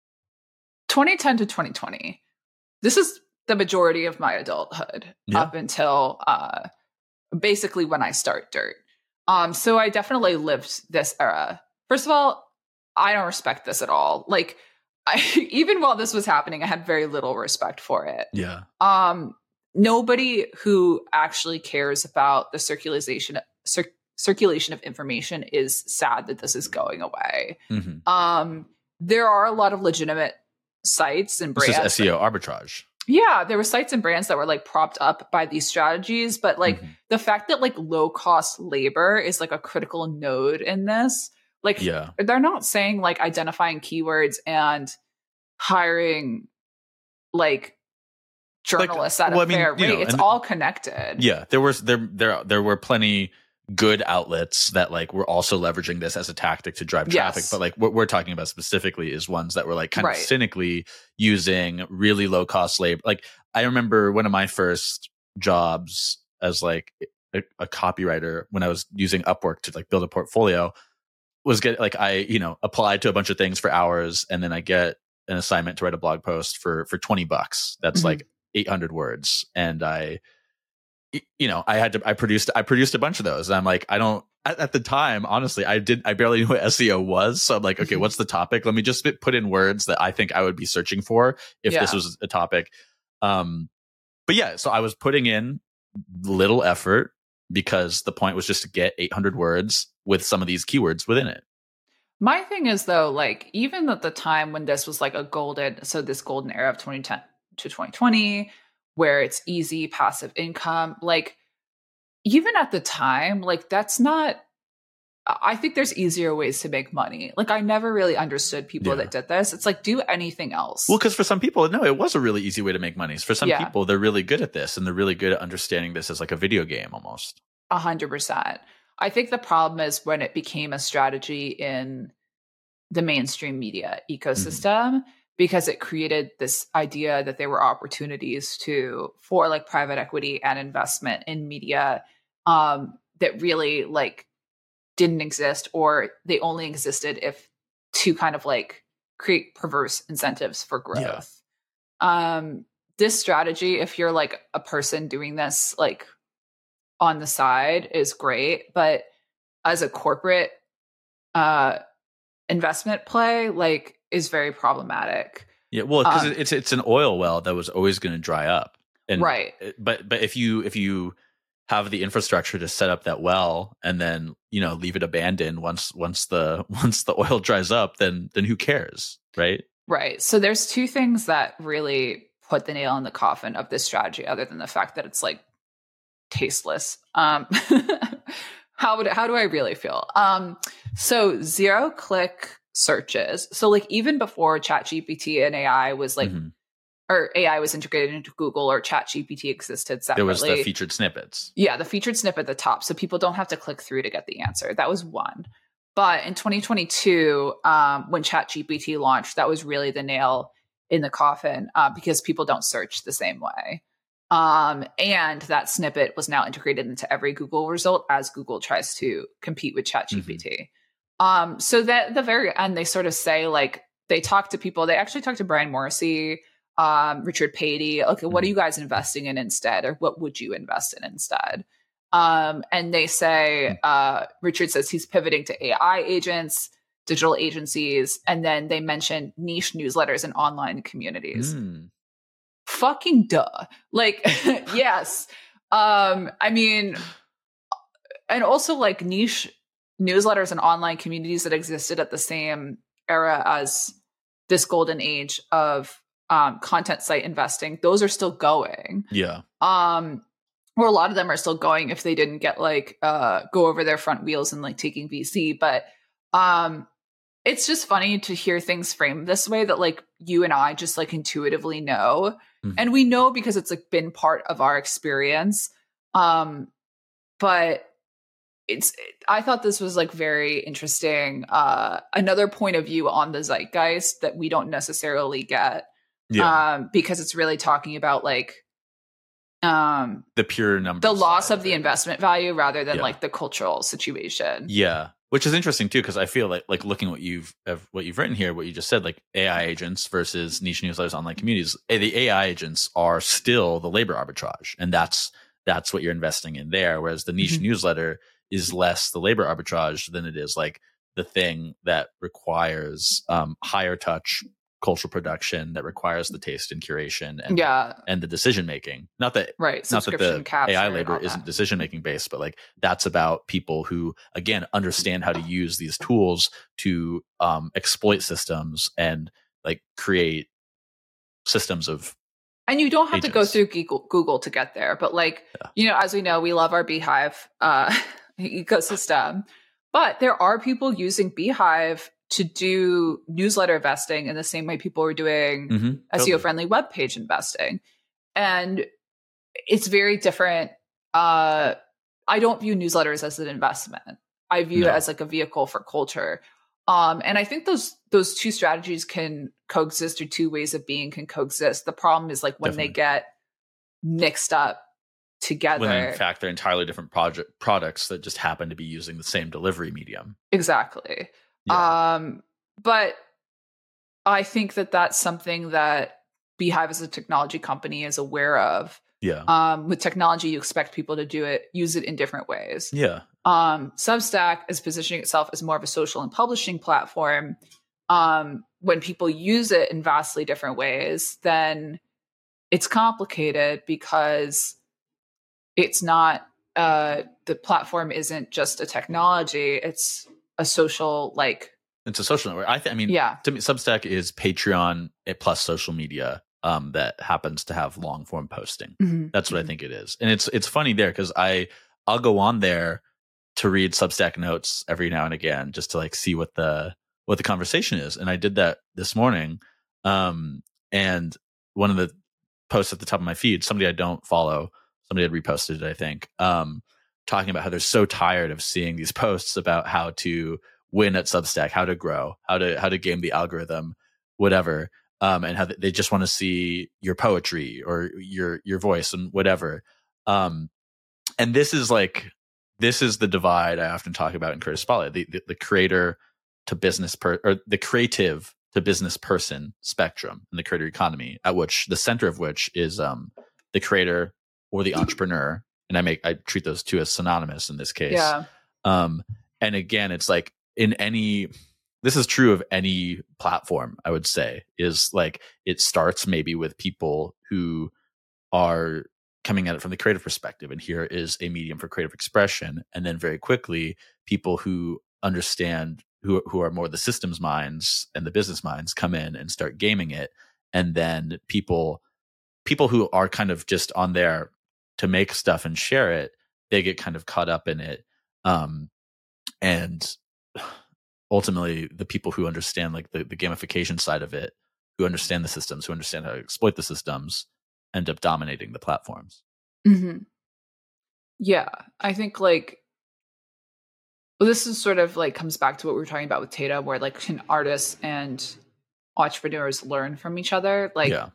twenty ten to twenty twenty, this is the majority of my adulthood yeah. up until uh, basically when I start Dirt. Um, so I definitely lived this era. First of all, I don't respect this at all. Like, I, even while this was happening, I had very little respect for it. Yeah. Um, nobody who actually cares about the circulation cir- circulation of information is sad that this is going away. Mm-hmm. Um, there are a lot of legitimate sites and brands. This is S E O arbitrage. Yeah, there were sites and brands that were like propped up by these strategies, but like mm-hmm. the fact that like low cost labor is like a critical node in this, like yeah. they're not saying like identifying keywords and hiring like journalists like, at well, a I mean, fair rate. Know, it's all connected. Yeah, there was there there there were plenty good outlets that like were also leveraging this as a tactic to drive traffic. Yes. But like what we're talking about specifically is ones that were like kind right. of cynically using really low cost labor. Like I remember one of my first jobs as like a, a copywriter when I was using Upwork to like build a portfolio was get like I, you know, applied to a bunch of things for hours and then I get an assignment to write a blog post for for twenty bucks. That's mm-hmm. like eight hundred words. And I you know, I had to, I produced, I produced a bunch of those. And I'm like, I don't, at, at the time, honestly, I did, I barely knew what S E O was. So I'm like, okay, what's the topic? Let me just put in words that I think I would be searching for if yeah. this was a topic. Um, but yeah, so I was putting in little effort because the point was just to get eight hundred words with some of these keywords within it. My thing is though, like, even at the time when this was like a golden, so this golden era of twenty ten to twenty twenty, where it's easy passive income, like even at the time, like that's not, I think there's easier ways to make money. Like I never really understood people yeah. that did this. It's like, do anything else. Well, because for some people, no, it was a really easy way to make money. For some yeah. people, they're really good at this and they're really good at understanding this as like a video game almost. A hundred percent. I think the problem is when it became a strategy in the mainstream media ecosystem, mm-hmm. because it created this idea that there were opportunities to for like private equity and investment in media um, that really like didn't exist, or they only existed if to kind of like create perverse incentives for growth. Yeah. Um, this strategy, if you're like a person doing this like on the side, is great, but as a corporate uh, investment play, like is very problematic. Yeah, well, because um, it's it's an oil well that was always going to dry up, and right. But but if you if you have the infrastructure to set up that well and then you know leave it abandoned once once the once the oil dries up, then then who cares, right? Right. So there's two things that really put the nail in the coffin of this strategy, other than the fact that it's like tasteless. Um, how would how do I really feel? Um, so zero click searches. So like even before ChatGPT and A I was like, mm-hmm. or A I was integrated into Google or ChatGPT existed separately. There was the featured snippets. Yeah, the featured snippet at the top. So people don't have to click through to get the answer. That was one. But in twenty twenty-two, um, when ChatGPT launched, that was really the nail in the coffin uh, because people don't search the same way. Um, and that snippet was now integrated into every Google result as Google tries to compete with ChatGPT. Mm-hmm. Um, so that at the very end, they sort of say like they talk to people. They actually talked to Brian Morrissey um, Richard Patey, okay, what Mhm. are you guys investing in instead? Or what would you invest in instead? Um, and they say, uh, Richard says he's pivoting to A I agents, digital agencies, and then they mention niche newsletters and online communities. Mm. Fucking duh. Like, yes. Um, I mean, and also like niche newsletters and online communities that existed at the same era as this golden age of um, content site investing, those are still going. Yeah. Um, or a lot of them are still going if they didn't get like uh, go over their front wheels and like taking V C. But um, it's just funny to hear things framed this way that like you and I just like intuitively know. Mhm. And we know because it's like been part of our experience. Um, but it's I thought this was like very interesting. Uh, another point of view on the zeitgeist that we don't necessarily get. Yeah. Um, because it's really talking about like um The pure numbers. the loss side of the it. investment value rather than Yeah. like the cultural situation. Yeah, which is interesting too, because I feel like like looking what you've of what you've written here, what you just said, like A I agents versus niche newsletters, online communities. eh, The A I agents are still the labor arbitrage, and that's that's what you're investing in there. Whereas the niche Mhm. newsletter is less the labor arbitrage than it is like the thing that requires um, higher touch cultural production, that requires the taste and curation and Yeah, and the decision making. Not that right. not that Subscription the capture A I and labor all that. isn't decision making based, but like that's about people who again understand how to use these tools to um, exploit systems and like create systems of And you don't have to go agents. through Google, Google to get there. But like, Yeah. you know, as we know, we love our Beehive uh, ecosystem. But there are people using Beehive to do newsletter investing in the same way people are doing Mhm, S E totally. O-friendly web page investing. And it's very different. Uh, I don't view newsletters as an investment. I view No. it as like a vehicle for culture. Um, and I think those those two strategies can coexist, or two ways of being can coexist. The problem is like when Definitely. they get mixed up together. When in fact they're entirely different project products that just happen to be using the same delivery medium. Exactly. Yeah. Um, but I think that that's something that Beehive as a technology company is aware of. Yeah. Um, with technology, you expect people to do it, use it in different ways. Yeah. Um, Substack is positioning itself as more of a social and publishing platform. Um, when people use it in vastly different ways, then it's complicated because it's not, uh, the platform isn't just a technology, it's a social, like, It's a social network. I, th- I mean, yeah. to me, Substack is Patreon plus social media um, that happens to have long form posting. Mm-hmm. That's what mm-hmm. I think it is, and it's it's funny there because I I'll go on there to read Substack notes every now and again just to like see what the what the conversation is, and I did that this morning. Um, and one of the posts at the top of my feed, somebody I don't follow, somebody had reposted it, I think, um, talking about how they're so tired of seeing these posts about how to win at Substack, how to grow, how to how to game the algorithm, whatever, um, and how they just want to see your poetry or your your voice and whatever. Um, and this is like this is the divide I often talk about in Creator Spotlight: the, the the creator to business per or the creative to business person spectrum in the creator economy, at which the center of which is um, the creator or the entrepreneur, and I make I treat those two as synonymous in this case. Yeah. Um, and again, it's like in any, this is true of any platform, I would say, is like it starts maybe with people who are coming at it from the creative perspective. And here is a medium for creative expression. And then very quickly, people who understand, who, who are more the systems minds and the business minds come in and start gaming it. And then people, people who are kind of just on there to make stuff and share it, they get kind of caught up in it. Um, and ultimately the people who understand like the, the gamification side of it, who understand the systems, who understand how to exploit the systems, end up dominating the platforms. Mm-hmm. Yeah, I think like, well, this is sort of like comes back to what we were talking about with Tatum, where like can artists and entrepreneurs learn from each other? Like, Yeah.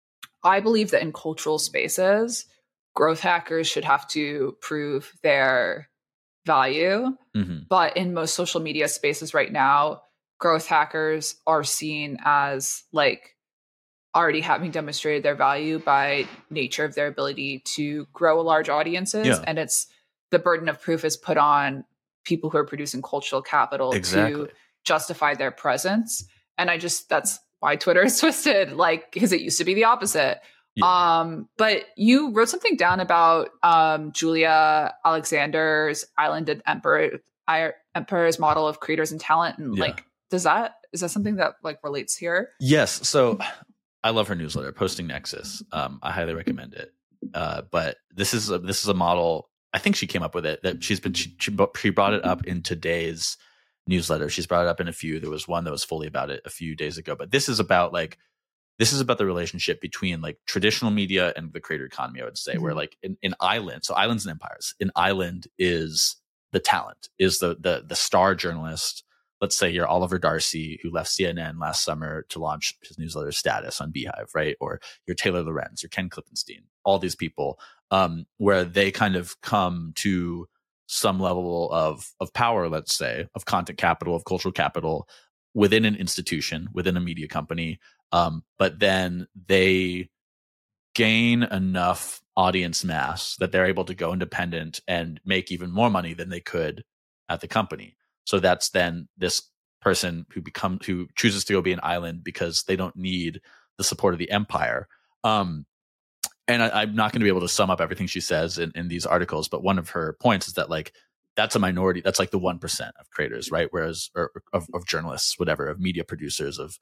I believe that in cultural spaces, growth hackers should have to prove their value. Mm-hmm. But in most social media spaces right now, growth hackers are seen as like already having demonstrated their value by nature of their ability to grow large audiences. Yeah. And it's the burden of proof is put on people who are producing cultural capital Exactly. to justify their presence. And I just, that's why Twitter is twisted, like, because it used to be the opposite. Yeah. Um, but you wrote something down about um, Julia Alexander's Island and Emperor, Emperor's model of creators and talent. And yeah. like, does that, is that something that like relates here? Yes. So I love her newsletter, Posting Nexus. Um, I highly recommend it. Uh, but this is a, this is a model. I think she came up with it. That she's been she, she brought it up in today's newsletter. She's brought it up in a few. There was one that was fully about it a few days ago. But this is about like this is about the relationship between like traditional media and the creator economy. I would say, mm-hmm. where like in, in Island, so Islands and Empires. In Island is the talent, is the the the star journalist. Let's say you're Oliver Darcy, who left C N N last summer to launch his newsletter Status on Beehive, right? Or you're Taylor Lorenz, or Ken Klippenstein, all these people, um, where they kind of come to some level of of power, let's say, of content capital, of cultural capital within an institution, within a media company. Um, but then they gain enough audience mass that they're able to go independent and make even more money than they could at the company. So that's then this person who becomes who chooses to go be an island because they don't need the support of the empire. Um, and I, I'm not going to be able to sum up everything she says in, in these articles, but one of her points is that like that's a minority. That's like the one percent of creators, right? Whereas or of, of journalists, whatever, of media producers, of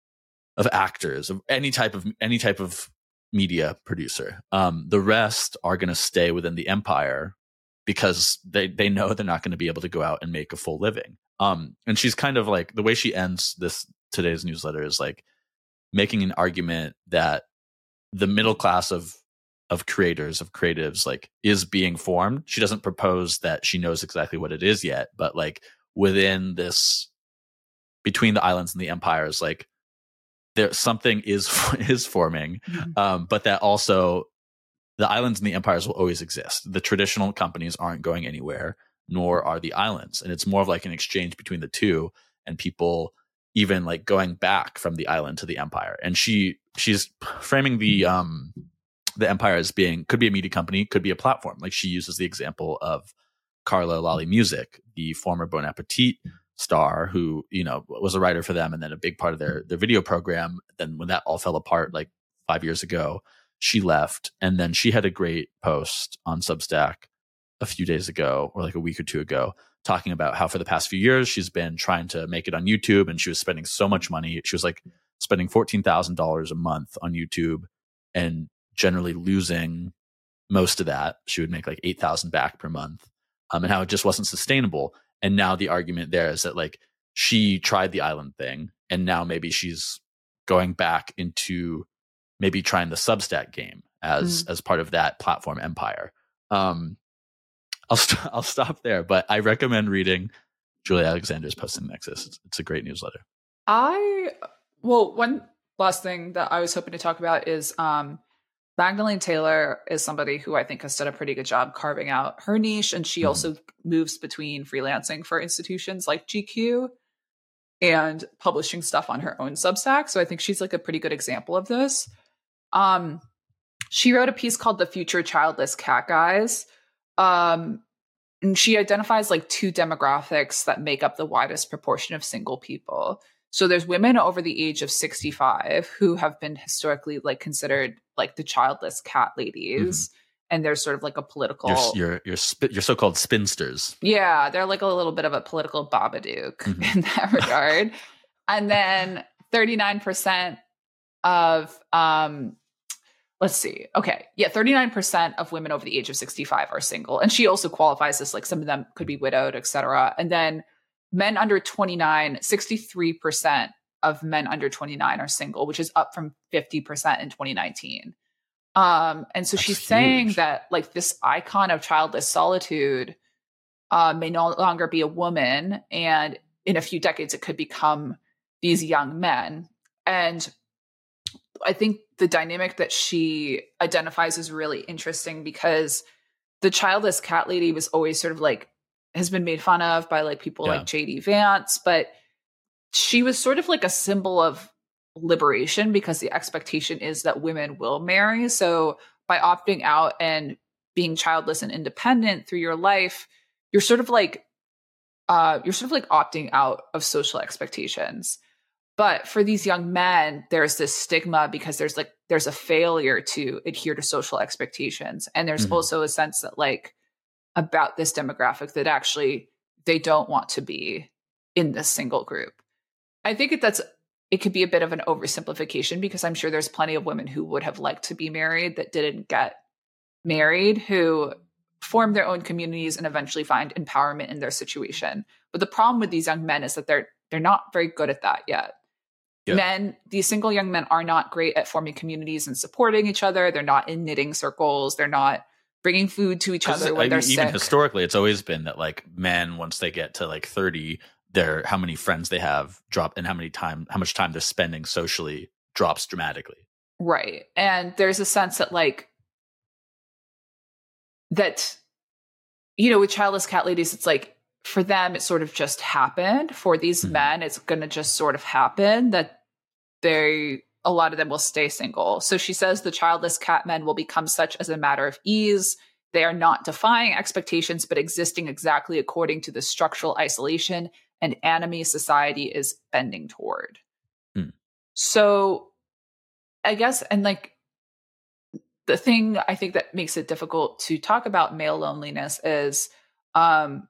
of actors, of any type of any type of media producer. Um, the rest are going to stay within the empire, because they, they know they're not going to be able to go out and make a full living. Um, and she's kind of like, the way she ends this today's newsletter is like making an argument that the middle class of of creators, of creatives, like is being formed. She doesn't propose that she knows exactly what it is yet, but like within this, between the islands and the empires, like there something is is forming, mm-hmm. um, but that also the islands and the empires will always exist. The traditional companies aren't going anywhere, nor are the islands. And it's more of like an exchange between the two, and people even like going back from the island to the empire. And she she's framing the um the empire as being, could be a media company, could be a platform. Like she uses the example of Carla Lalli Music, the former Bon Appetit star who, you know, was a writer for them and then a big part of their their video program. Then when that all fell apart like five years ago, she left, and then she had a great post on Substack a few days ago, or like a week or two ago, talking about how for the past few years she's been trying to make it on YouTube, and she was spending so much money. She was like spending fourteen thousand dollars a month on YouTube and generally losing most of that. She would make like eight thousand back per month, um, and how it just wasn't sustainable. And now the argument there is that like she tried the island thing, and now maybe she's going back into maybe trying the Substack game as mm. as part of that platform empire. Um, I'll st- I'll stop there, but I recommend reading Julia Alexander's Posting Nexus. It's, it's a great newsletter. I well, one last thing that I was hoping to talk about is um, Magdalene Taylor is somebody who I think has done a pretty good job carving out her niche, and she mm. also moves between freelancing for institutions like G Q and publishing stuff on her own Substack. So I think she's like a pretty good example of this. Um, she wrote a piece called The Future Childless Cat Guys. Um, and she identifies like two demographics that make up the widest proportion of single people. So there's women over the age of sixty-five who have been historically like considered like the childless cat ladies. Mm-hmm. And there's sort of like a political, your your your, sp- your so-called spinsters. Yeah, they're like a little bit of a political Babadook mm-hmm. in that regard. And then thirty-nine percent of um let's see okay yeah thirty-nine percent of women over the age of sixty-five are single, and she also qualifies this like some of them could be widowed, etc. And then men under twenty-nine, sixty-three percent of men under twenty-nine are single, which is up from fifty percent in twenty nineteen. Um and so That's she's huge. Saying that like this icon of childless solitude uh may no longer be a woman, and in a few decades it could become these young men. And I think the dynamic that she identifies is really interesting, because the childless cat lady was always sort of like, has been made fun of by like people yeah. like J D Vance, but she was sort of like a symbol of liberation because the expectation is that women will marry. So by opting out and being childless and independent through your life, you're sort of like uh, you're sort of like opting out of social expectations. But for these young men, there's this stigma because there's like there's a failure to adhere to social expectations, and there's mm-hmm. also a sense that like about this demographic that actually they don't want to be in this single group. I think that that's it could be a bit of an oversimplification because I'm sure there's plenty of women who would have liked to be married that didn't get married, who form their own communities and eventually find empowerment in their situation. But the problem with these young men is that they're they're not very good at that yet. Yeah. Men, these single young men are not great at forming communities and supporting each other. They're not in knitting circles. They're not bringing food to each other when I they're mean, sick. Even historically, it's always been that like men, once they get to like thirty, their how many friends they have drop and how many time how much time they're spending socially drops dramatically. Right. And there's a sense that like that, you know, with childless cat ladies, it's like for them, it sort of just happened. For these mm-hmm. men, it's going to just sort of happen that they, a lot of them will stay single. So she says the childless cat men will become such as a matter of ease. They are not defying expectations, but existing exactly according to the structural isolation and enemy society is bending toward. Mm. So I guess, and like, the thing I think that makes it difficult to talk about male loneliness is um,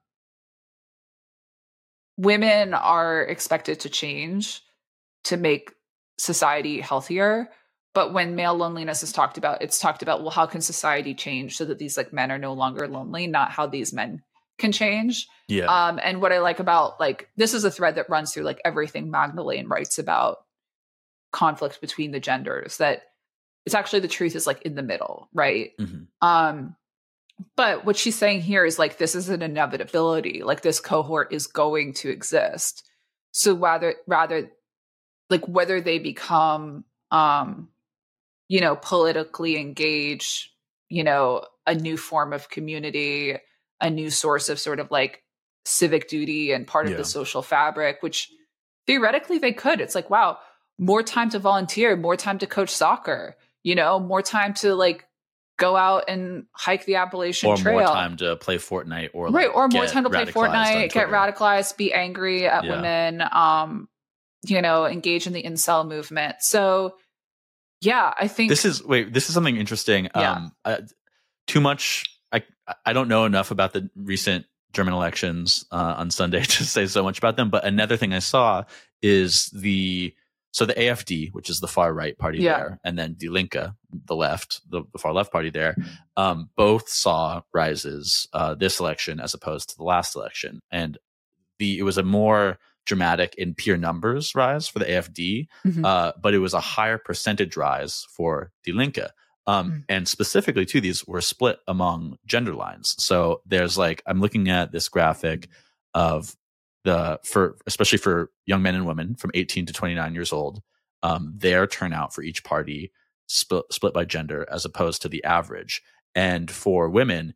women are expected to change to make society healthier. But when male loneliness is talked about, it's talked about, well, how can society change so that these like men are no longer lonely, not how these men can change. Yeah. Um, and what I like about like, this is a thread that runs through like everything Magdalene writes about conflict between the genders, that it's actually the truth is like in the middle, right? Mm-hmm. Um, but what she's saying here is like, this is an inevitability. Like this cohort is going to exist. So rather, rather like whether they become, um, you know, politically engaged, you know, a new form of community, a new source of sort of like civic duty and part of yeah. the social fabric, which theoretically they could. It's like, wow, more time to volunteer, more time to coach soccer, you know, more time to like go out and hike the Appalachian or Trail. Or more time to play Fortnite or like right, or more time to play Fortnite, get radicalized, be angry at yeah. women, um, you know, engage in the incel movement. So yeah, I think this is wait, this is something interesting. Yeah. Um uh, too much I I don't know enough about the recent German elections uh, on Sunday to say so much about them, but another thing I saw is the So the A F D, which is the far right party yeah. there, and then Die Linke, the left, the, the far left party there, um, both saw rises uh, this election as opposed to the last election. And the it was a more dramatic in pure numbers rise for the A F D, mm-hmm. uh, but it was a higher percentage rise for Die Linke. Um, mm-hmm. And specifically, too, these were split among gender lines. So there's like, I'm looking at this graphic of the for especially for young men and women from eighteen to twenty-nine years old, um, their turnout for each party split split by gender as opposed to the average. And for women,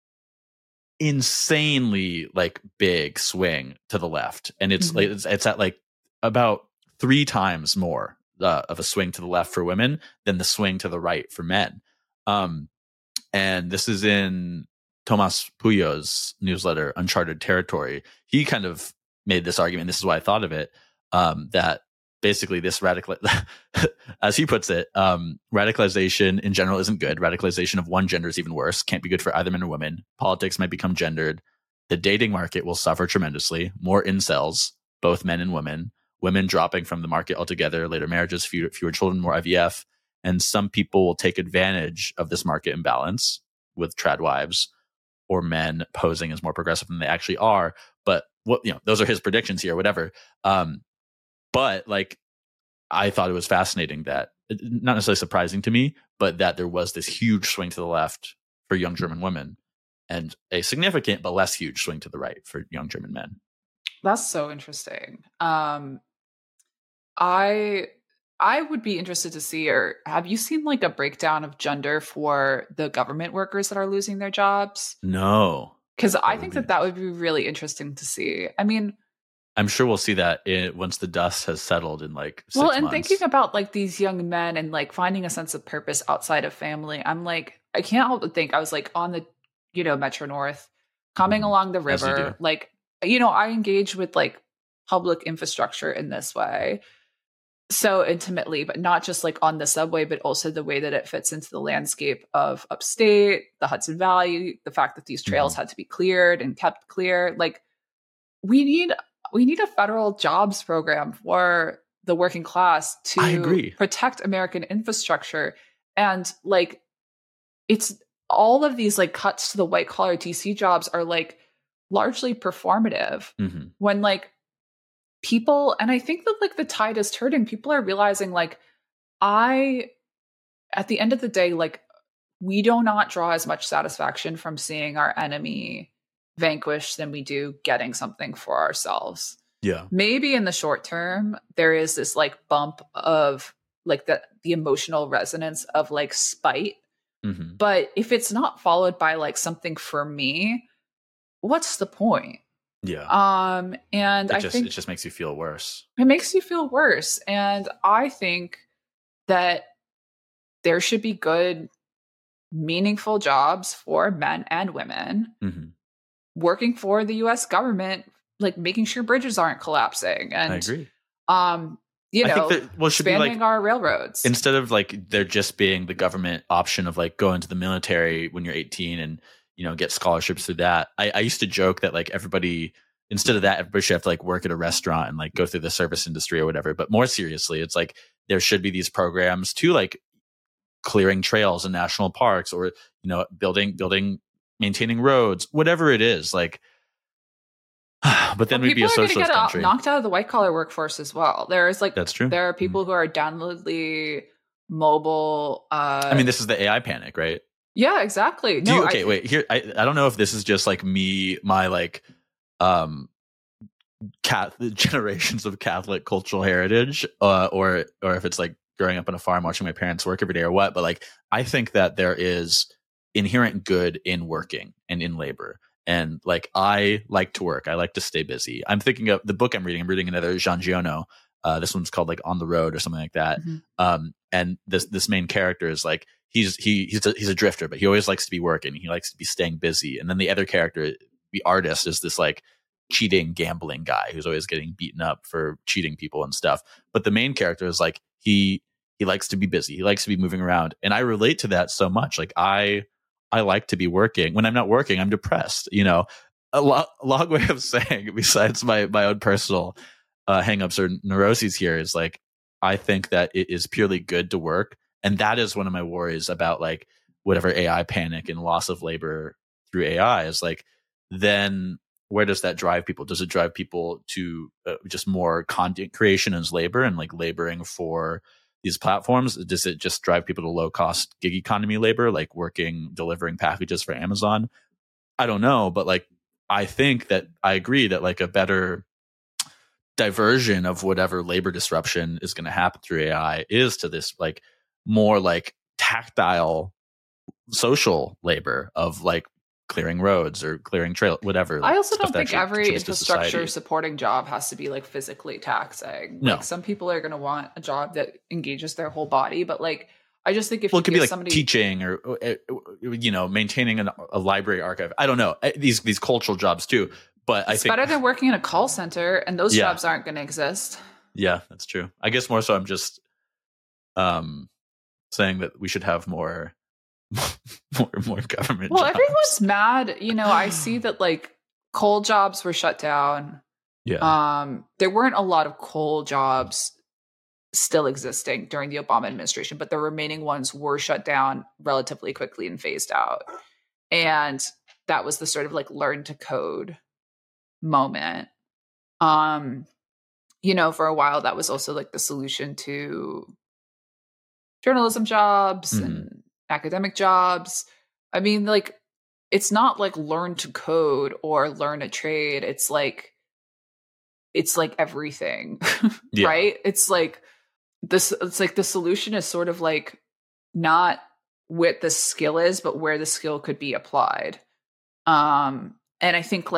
insanely like big swing to the left, and it's mm-hmm. like it's, it's at like about three times more uh, of a swing to the left for women than the swing to the right for men. Um, and this is in Tomas Puyo's newsletter, Uncharted Territory. He kind of made this argument. This is why I thought of it. Um, that basically this radical, as he puts it, um, radicalization in general isn't good. Radicalization of one gender is even worse. Can't be good for either men or women. Politics might become gendered. The dating market will suffer tremendously. More incels, both men and women. Women dropping from the market altogether. Later marriages, fewer, fewer children, more I V F. And some people will take advantage of this market imbalance with trad wives, or men posing as more progressive than they actually are. But what, you know, those are his predictions here, whatever. Um, but like, I thought it was fascinating that, not necessarily surprising to me, but that there was this huge swing to the left for young German women and a significant but less huge swing to the right for young German men. That's so interesting. Um, I I would be interested to see, or have you seen like a breakdown of gender for the government workers that are losing their jobs? No. Because I think that that would be really interesting to see. I mean, I'm sure we'll see that in, once the dust has settled in like six well, and months. thinking about like these young men and like finding a sense of purpose outside of family, I'm like, I can't help but think I was like on the, you know, Metro North, coming Mhm. along the As you river, do. like, you know, I engage with like public infrastructure in this way so intimately, but not just like on the subway, but also the way that it fits into the landscape of upstate, the Hudson Valley, the fact that these trails Mhm. had to be cleared and kept clear. Like we need we need a federal jobs program for the working class I to agree. protect American infrastructure. And like it's all of these like cuts to the white collar D C jobs are like largely performative Mhm. when like people, and I think that like the tide is turning, people are realizing like I at the end of the day, like we do not draw as much satisfaction from seeing our enemy vanquished than we do getting something for ourselves. Yeah. Maybe in the short term there is this like bump of like the the emotional resonance of like spite, Mhm. but if it's not followed by like something for me, what's the point? Yeah. Um and It I just think it just makes you feel worse. it makes you feel worse. And I think that there should be good, meaningful jobs for men and women Mhm. working for the U S government, like making sure bridges aren't collapsing I and, agree. um, you I think know, that well, it should be expanding like our railroads. instead of like there just being the government option of like going to the military when you're eighteen and you know get scholarships through that. I, I used to joke that like everybody instead of that everybody should have to like work at a restaurant and like go through the service industry or whatever. But more seriously, it's like there should be these programs to like clearing trails in national parks or you know building building maintaining roads, whatever it is. Like, but then Well, we'd be people a are going to socialist get out, country. knocked out of the white collar workforce as well. There's like, That's true. there are Mm. people who are downloadly mobile. Uh, I mean, this is the A I panic, right? yeah, exactly. Do No, you, I okay, think- wait, here, I, I don't know if this is just like me, my like, um, cat generations of Catholic cultural heritage, uh, or, or if it's like growing up on a farm, watching my parents work every day or what, but like, I think that there is inherent good in working and in labor. And like, I like to work. I like to stay busy. I'm thinking of the book I'm reading. I'm reading another Jean Giono. Uh, this one's called like On the Road or something like that. Mhm. Um, and this, this main character is like, he's, he, he's a, he's a drifter, but he always likes to be working. He likes to be staying busy. And then the other character, the artist, is this like cheating, gambling guy who's always getting beaten up for cheating people and stuff. But the main character is like, he, he likes to be busy. He likes to be moving around. And I relate to that so much. Like I, I like to be working. When I'm not working, I'm depressed. You know, a, lo- a long way of saying, besides my my own personal uh, hangups or neuroses here, is like I think that it is purely good to work, and that is one of my worries about like whatever A I panic and loss of labor through A I is like. Then where does that drive people? Does it drive people to uh, just more content creation as labor and like laboring for these platforms? Does it just drive people to low cost gig economy labor, like working, delivering packages for Amazon? I don't know, but like, I think that I agree that like a better diversion of whatever labor disruption is going to happen through A I is to this like more like tactile social labor of like clearing roads or clearing trail, whatever. I also stuff don't that think actually every contributes to infrastructure society. supporting job has to be like physically taxing. No. Like some people are going to want a job that engages their whole body, but like I just think if Well, you it could give be like somebody teaching or, uh, you know, maintaining an, a library archive. I don't know. Uh, These these cultural jobs too. But I it's think better than working in a call center, and those Yeah. jobs aren't going to exist. Yeah, that's true. I guess more so I'm just um saying that we should have more more more government Well, jobs. everyone's mad. You know, I see that like coal jobs were shut down. Yeah. Um, there weren't a lot of coal jobs still existing during the Obama administration, but the remaining ones were shut down relatively quickly and phased out. And that was the sort of like learn to code moment. Um, you know, for a while that was also like the solution to journalism jobs Mhm. and academic jobs. I mean, like it's not like learn to code or learn a trade. It's like it's like everything. Yeah. Right? It's like this it's like the solution is sort of like not what the skill is, but where the skill could be applied. Um, and I think like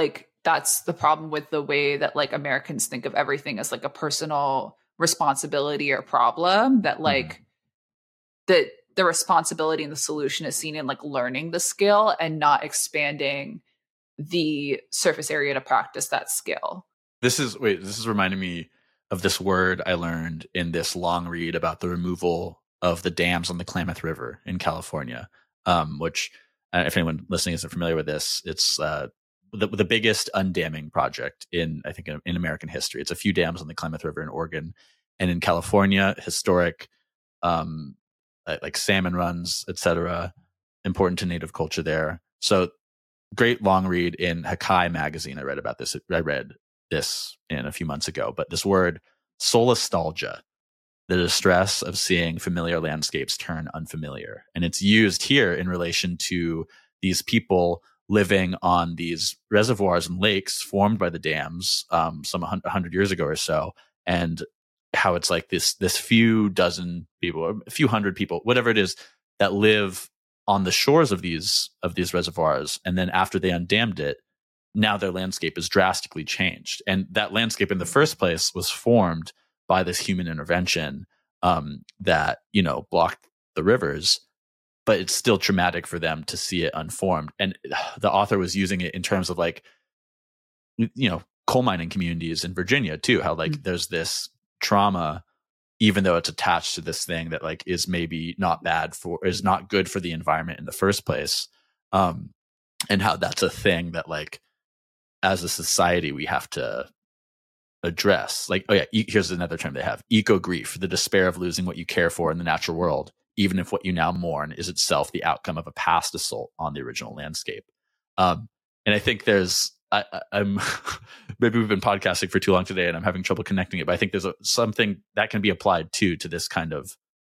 that's the problem with the way that like Americans think of everything as like a personal responsibility or problem, that like mm-hmm. that the responsibility and the solution is seen in like learning the skill and not expanding the surface area to practice that skill. This is, wait, this is reminding me of this word I learned in this long read about the removal of the dams on the Klamath River in California, um, which uh, if anyone listening isn't familiar with this, it's uh, the, the biggest undamming project in, I think, in, in American history. It's a few dams on the Klamath River in Oregon, and in California, historic, um, like salmon runs, et cetera, important to native culture there. So great long read in Hakai magazine. I read about this. I read this in a few months ago, but this word solastalgia, the distress of seeing familiar landscapes turn unfamiliar. And it's used here in relation to these people living on these reservoirs and lakes formed by the dams um, some one hundred years ago or so. And how it's like this, this few dozen people, or a few hundred people, whatever it is, that live on the shores of these, of these reservoirs. And then after they undammed it, now their landscape is drastically changed. And that landscape in the first place was formed by this human intervention um, that, you know, blocked the rivers, but it's still traumatic for them to see it unformed. And the author was using it in terms of like, you know, coal mining communities in Virginia too, how like mm-hmm. there's this trauma, even though it's attached to this thing that like is maybe not bad for, is not good for the environment in the first place. Um, and how that's a thing that like, as a society, we have to address. Like, oh yeah, e- here's another term they have: eco grief, the despair of losing what you care for in the natural world, even if what you now mourn is itself the outcome of a past assault on the original landscape. Um, and I think there's, I, I, I'm maybe we've been podcasting for too long today, and I'm having trouble connecting it. But I think there's a, something that can be applied too to this kind of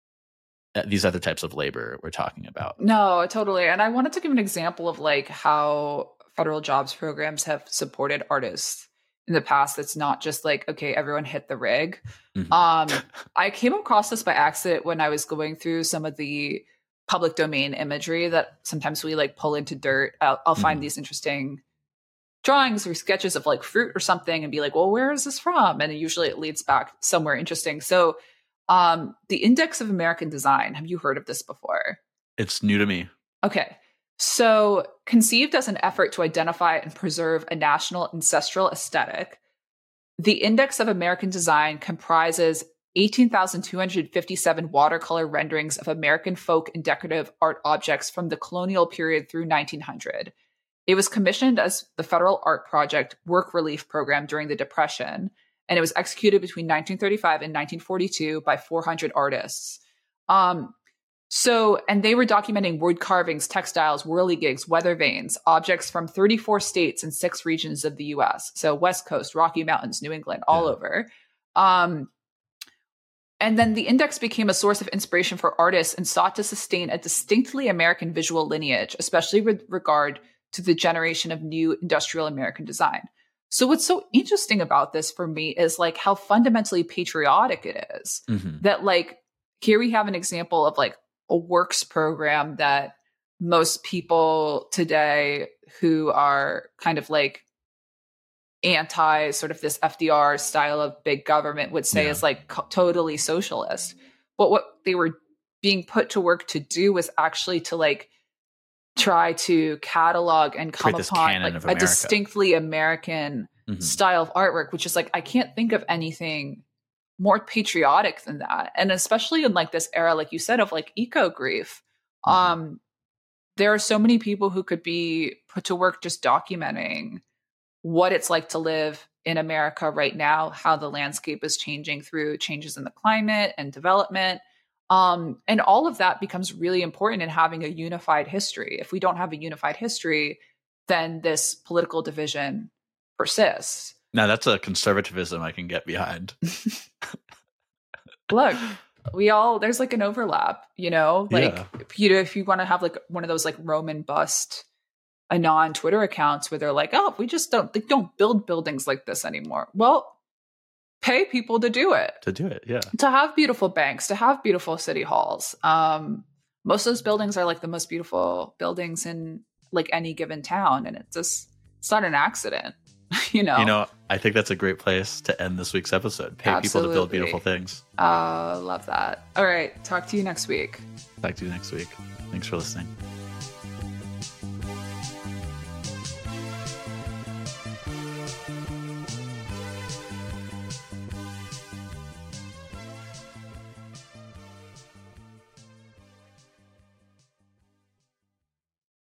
uh, these other types of labor we're talking about. No, totally. And I wanted to give an example of like how federal jobs programs have supported artists in the past. It's not just like, okay, everyone hit the rig. Mm-hmm. Um, I came across this by accident when I was going through some of the public domain imagery that sometimes we like pull into dirt. I'll, I'll mm-hmm. find these interesting drawings or sketches of like fruit or something and be like, well, where is this from? And usually it leads back somewhere interesting. So um, the Index of American Design, have you heard of this before? It's new to me. Okay. So, conceived as an effort to identify and preserve a national ancestral aesthetic, the Index of American Design comprises eighteen thousand two hundred fifty-seven watercolor renderings of American folk and decorative art objects from the colonial period through nineteen hundred. It was commissioned as the Federal Art Project Work Relief Program during the Depression, and it was executed between nineteen thirty-five and nineteen forty-two by four hundred artists. Um, So, and they were documenting wood carvings, textiles, whirligigs, weather vanes, objects from thirty-four states and six regions of the U S. So West Coast, Rocky Mountains, New England, all yeah. over. Um, and then the index became a source of inspiration for artists and sought to sustain a distinctly American visual lineage, especially with regard to the generation of new industrial American design. So what's so interesting about this for me is like how fundamentally patriotic it is. Mm-hmm. That like, here we have an example of like a works program that most people today who are kind of like anti sort of this F D R style of big government would say yeah. is like co- totally socialist. But what they were being put to work to do was actually to like try to catalog and come upon like a distinctly American mm-hmm. style of artwork, which is like, I can't think of anything more patriotic than that. And especially in like this era, like you said, of like eco grief, mm-hmm. um, there are so many people who could be put to work just documenting what it's like to live in America right now, how the landscape is changing through changes in the climate and development. Um, and all of that becomes really important in having a unified history. If we don't have a unified history, then this political division persists. Now that's a conservatism I can get behind. Look, we all, there's like an overlap, you know, like, yeah. if you, if you want to have like one of those like Roman bust anon Twitter accounts where they're like, oh, we just don't, they don't build buildings like this anymore. Well, pay people to do it. To do it, yeah. To have beautiful banks, to have beautiful city halls. Um, most of those buildings are like the most beautiful buildings in like any given town. And it's just, it's not an accident. you know? You know, I think that's a great place to end this week's episode. Pay Absolutely. people to build beautiful things. Uh, love that. All right. Talk to you next week. Talk to you next week. Thanks for listening.